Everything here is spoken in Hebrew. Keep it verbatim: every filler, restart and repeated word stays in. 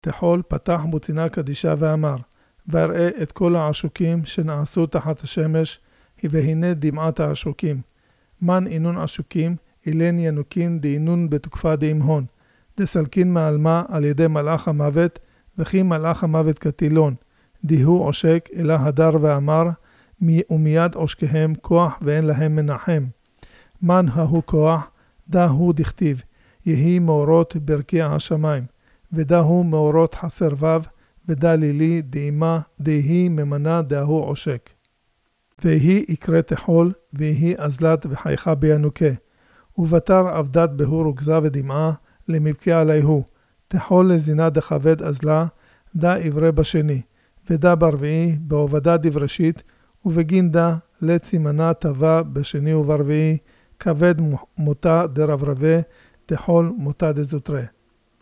תחול פתח מוצינה קדישה ואמר, ואראה את כל העשוקים שנעשו תחת השמש, והנה דמעת העשוקים. מן אינון עשוקים, אילן ינוקין דאינון בתוקפה דאמהון, דסלקין מעלמה על ידי מלאך המוות, וכי מלאך המוות כתילון, דיהו עושק אלא הדר ואמר, ומיד עושקיהם כוח ואין להם מנחם. מן ההוא כוח, דהו דכתיב, יהי מאורות ברקיע השמיים, ודהו מאורות חסר וו, ודה לילי דאימה דהי ממנה דהו עושק. והיא יקרא תחול, והיא אזלת וחייכה בינוקה. ובתר עבדת בהור וגזה ודמעה, למבכה עליהו. תחול לזינה דכבד אזלה, דה עברה בשני. ודה ברביעי, בעובדה דבראשית, ובגין דה לצימנה טבע בשני וברביעי, כבד מותה דרברבה, תחול מותה דזוטרה.